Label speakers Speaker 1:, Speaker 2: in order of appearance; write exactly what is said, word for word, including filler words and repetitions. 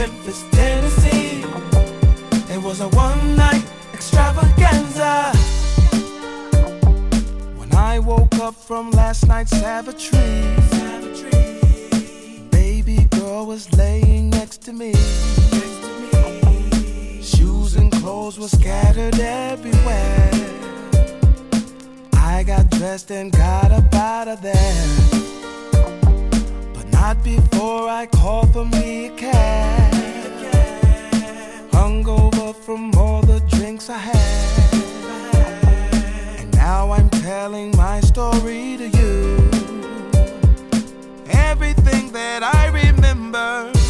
Speaker 1: Memphis, Tennessee. It was a one-night extravaganza. When I woke up from last night's savagery, baby girl was laying next to me. Shoes and clothes were scattered everywhere. I got dressed and got up out of there, but not before I called for me a cab. Hungover from all the drinks I had, and now I'm telling my story to you. Everything that I remember